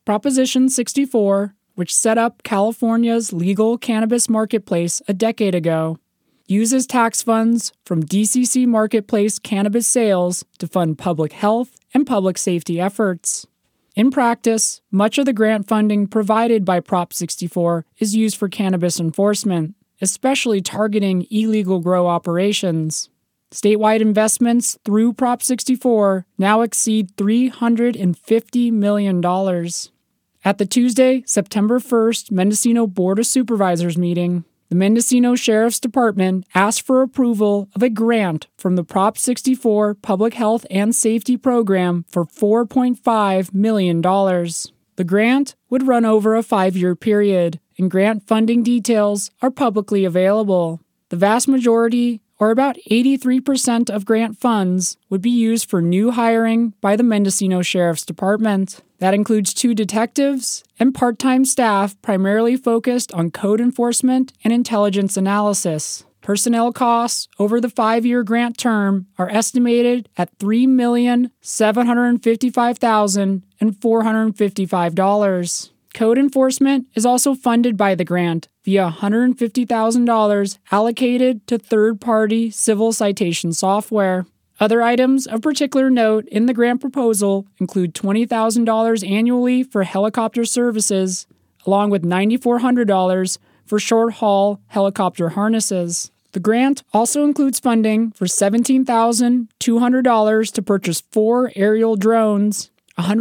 Proposition 64, which set up California's legal cannabis marketplace a decade ago, uses tax funds from DCC Marketplace cannabis sales to fund public health and public safety efforts. In practice, much of the grant funding provided by Prop 64 is used for cannabis enforcement, especially targeting illegal grow operations. Statewide investments through Prop 64 now exceed $350 million. At the Tuesday, September 1st Mendocino Board of Supervisors meeting, the Mendocino Sheriff's Department asked for approval of a grant from the Prop 64 Public Health and Safety Program for $4.5 million. The grant would run over a 5-year period, and grant funding details are publicly available. The vast majority, or about 83% of grant funds, would be used for new hiring by the Mendocino Sheriff's Department. That includes 2 detectives and part-time staff primarily focused on code enforcement and intelligence analysis. Personnel costs over the 5-year grant term are estimated at $3,755,455. Code enforcement is also funded by the grant via $150,000 allocated to third-party civil citation software. Other items of particular note in the grant proposal include $20,000 annually for helicopter services, along with $9,400 for short-haul helicopter harnesses. The grant also includes funding for $17,200 to purchase 4 aerial drones,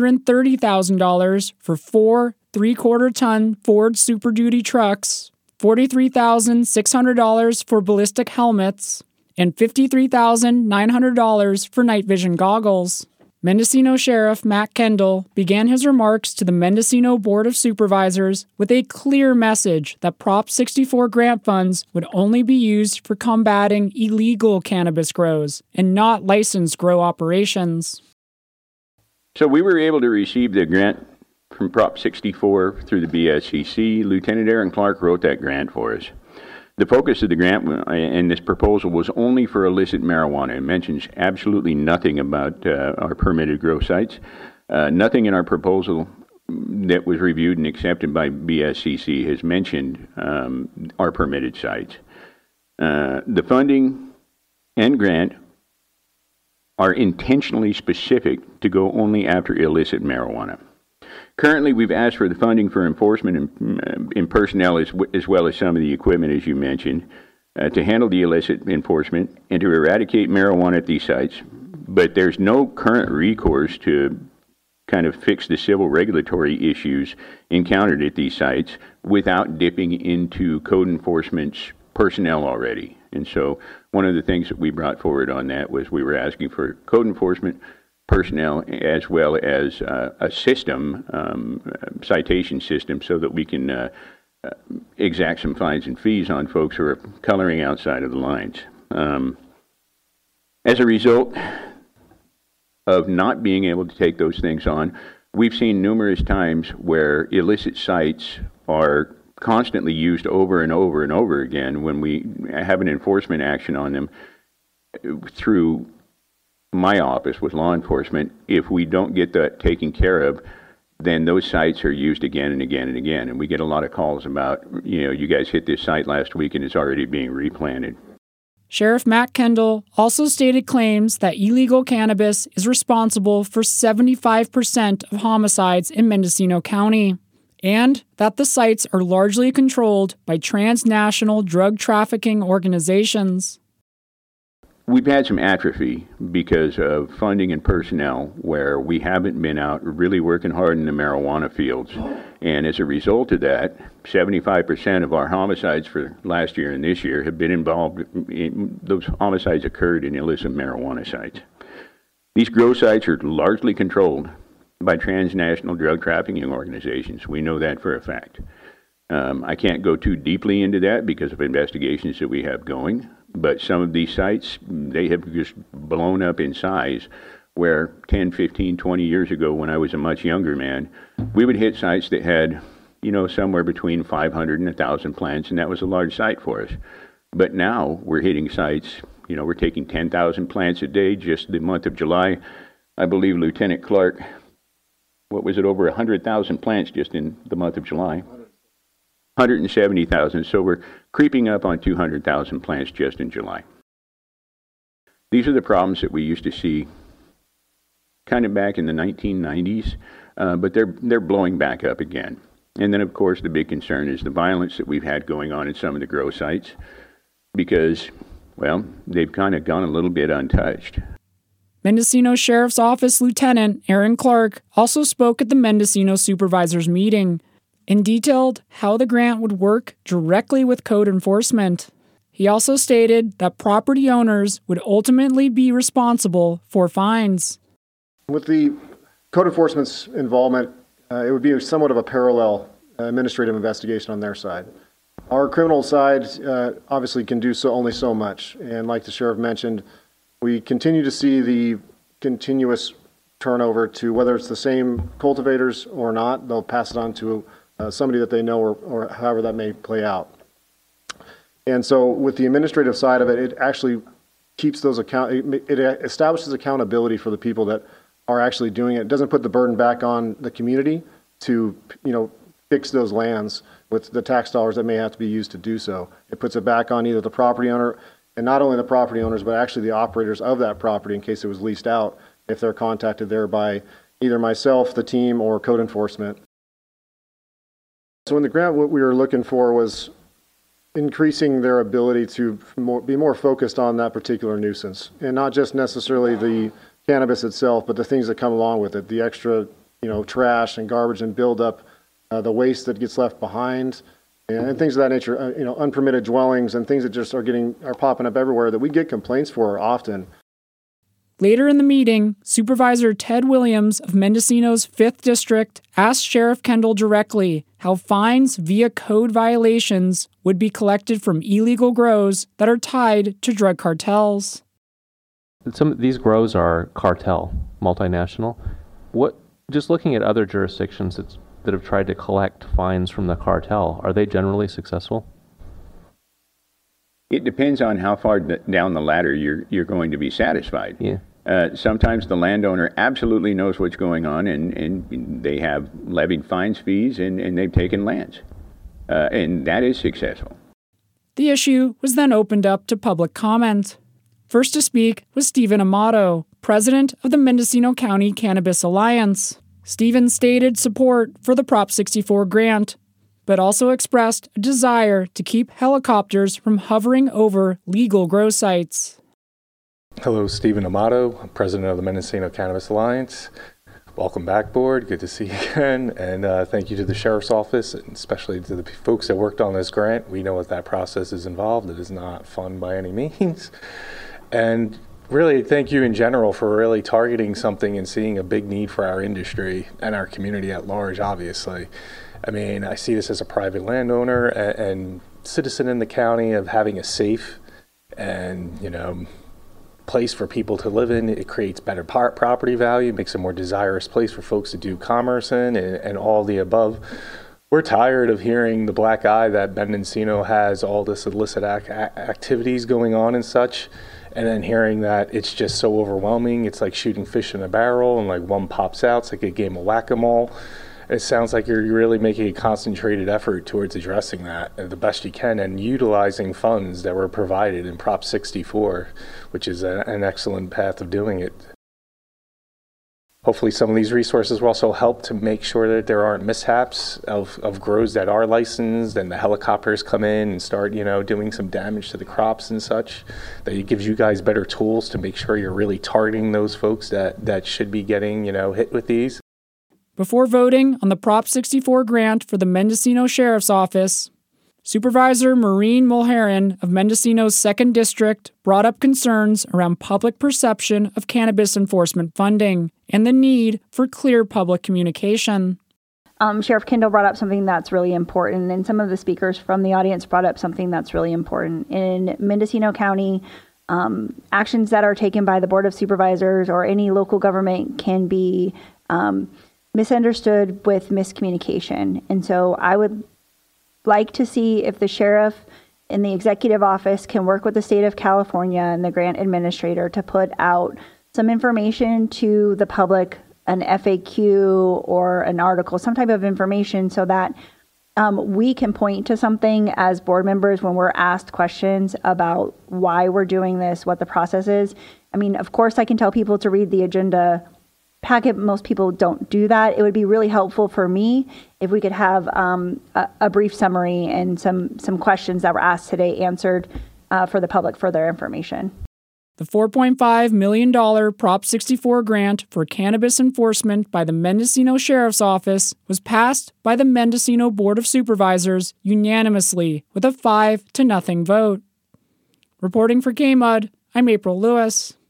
$130,000 for 4 3/4-ton Ford Super Duty trucks, $43,600 for ballistic helmets, and $53,900 for night vision goggles. Mendocino Sheriff Matt Kendall began his remarks to the Mendocino Board of Supervisors with a clear message that Prop 64 grant funds would only be used for combating illegal cannabis grows and not licensed grow operations. So we were able to receive the grant from Prop 64 through the BSCC. Lieutenant Aaron Clark wrote that grant for us. The focus of the grant and this proposal was only for illicit marijuana. It mentions absolutely nothing about our permitted grow sites. Nothing in our proposal that was reviewed and accepted by BSCC has mentioned our permitted sites. The funding and grant are intentionally specific to go only after illicit marijuana. Currently, we've asked for the funding for enforcement in personnel as well as some of the equipment, as you mentioned, to handle the illicit enforcement and to eradicate marijuana at these sites. But there's no current recourse to kind of fix the civil regulatory issues encountered at these sites without dipping into code enforcement's personnel already. And so one of the things that we brought forward on that was we were asking for code enforcement personnel as well as a system, citation system, so that we can exact some fines and fees on folks who are coloring outside of the lines. As a result of not being able to take those things on, we've seen numerous times where illicit sites are constantly used over and over and over again when we have an enforcement action on them through my office with law enforcement. If we don't get that taken care of, then those sites are used again and again and again. And we get a lot of calls about, you guys hit this site last week and it's already being replanted. Sheriff Matt Kendall also stated claims that illegal cannabis is responsible for 75% of homicides in Mendocino County, and that the sites are largely controlled by transnational drug trafficking organizations. We've had some atrophy because of funding and personnel where we haven't been out really working hard in the marijuana fields. And as a result of that, 75% of our homicides for last year and this year have been involved in, those homicides occurred in illicit marijuana sites. These grow sites are largely controlled by transnational drug trafficking organizations. We know that for a fact. I can't go too deeply into that because of investigations that we have going. But some of these sites, they have just blown up in size, where 10, 15, 20 years ago, when I was a much younger man, we would hit sites that had, somewhere between 500 and 1,000 plants, and that was a large site for us. But now we're hitting sites, we're taking 10,000 plants a day. Just the month of July, I believe Lieutenant Clark what was it, over 100,000 plants just in the month of July. 170,000, so we're creeping up on 200,000 plants just in July. These are the problems that we used to see kind of back in the 1990s, but they're blowing back up again. And then, of course, the big concern is the violence that we've had going on in some of the grow sites because, well, they've kind of gone a little bit untouched. Mendocino Sheriff's Office Lieutenant Aaron Clark also spoke at the Mendocino Supervisors meeting and detailed how the grant would work directly with code enforcement. He also stated that property owners would ultimately be responsible for fines. With the code enforcement's involvement, it would be somewhat of a parallel administrative investigation on their side. Our criminal side obviously can do only so much, and like the sheriff mentioned, we continue to see the continuous turnover to whether it's the same cultivators or not, they'll pass it on to somebody that they know or however that may play out. And so with the administrative side of it, it actually keeps those it establishes accountability for the people that are actually doing it. It doesn't put the burden back on the community to, fix those lands with the tax dollars that may have to be used to do so. It puts it back on either the property owner, and not only the property owners, but actually the operators of that property in case it was leased out, if they're contacted there by either myself, the team, or code enforcement. So in the grant, what we were looking for was increasing their ability to be more focused on that particular nuisance, and not just necessarily the cannabis itself, but the things that come along with it, the extra, trash and garbage and buildup, the waste that gets left behind, and things of that nature, unpermitted dwellings and things that just are popping up everywhere that we get complaints for often. Later in the meeting, Supervisor Ted Williams of Mendocino's 5th District asked Sheriff Kendall directly how fines via code violations would be collected from illegal grows that are tied to drug cartels. Some of these grows are cartel, multinational. Just looking at other jurisdictions that have tried to collect fines from the cartel, are they generally successful? It depends on how far down the ladder you're going to be satisfied. Yeah. Sometimes the landowner absolutely knows what's going on, and they have levied fines, fees, and they've taken lands. And that is successful. The issue was then opened up to public comment. First to speak was Stephen Amato, president of the Mendocino County Cannabis Alliance. Stephen stated support for the Prop 64 grant, but also expressed a desire to keep helicopters from hovering over legal grow sites. Hello, Stephen Amato. I'm president of the Mendocino Cannabis Alliance. Welcome back, board. Good to see you again. And thank you to the Sheriff's Office, and especially to the folks that worked on this grant. We know what that process is involved. It is not fun by any means. And really, thank you in general for really targeting something and seeing a big need for our industry and our community at large, obviously. I mean, I see this as a private landowner and citizen in the county of having a safe and, place for people to live in. It creates better property value, makes a more desirous place for folks to do commerce in, and all the above. We're tired of hearing the black eye that Mendocino has all this illicit activities going on and such, and then hearing that it's just so overwhelming. It's like shooting fish in a barrel and like one pops out. It's like a game of whack-a-mole. It sounds like you're really making a concentrated effort towards addressing that the best you can and utilizing funds that were provided in Prop 64, which is an excellent path of doing it. Hopefully some of these resources will also help to make sure that there aren't mishaps of grows that are licensed and the helicopters come in and start, doing some damage to the crops and such. That it gives you guys better tools to make sure you're really targeting those folks that should be getting, hit with these. Before voting on the Prop 64 grant for the Mendocino Sheriff's Office, Supervisor Maureen Mulheron of Mendocino's 2nd District brought up concerns around public perception of cannabis enforcement funding and the need for clear public communication. Sheriff Kendall brought up something that's really important, and some of the speakers from the audience brought up something that's really important. In Mendocino County, actions that are taken by the Board of Supervisors or any local government can be misunderstood with miscommunication. And so I would like to see if the sheriff in the executive office can work with the state of California and the grant administrator to put out some information to the public an FAQ or an article, some type of information so that we can point to something as board members when we're asked questions about why we're doing this, what the process is. I mean, of course, I can tell people to read the agenda packet. Most people don't do that. It would be really helpful for me if we could have a brief summary and some questions that were asked today answered for the public for their information. The $4.5 million Prop 64 grant for cannabis enforcement by the Mendocino Sheriff's Office was passed by the Mendocino Board of Supervisors unanimously with a 5-0 vote. Reporting for KMUD, I'm April Lewis.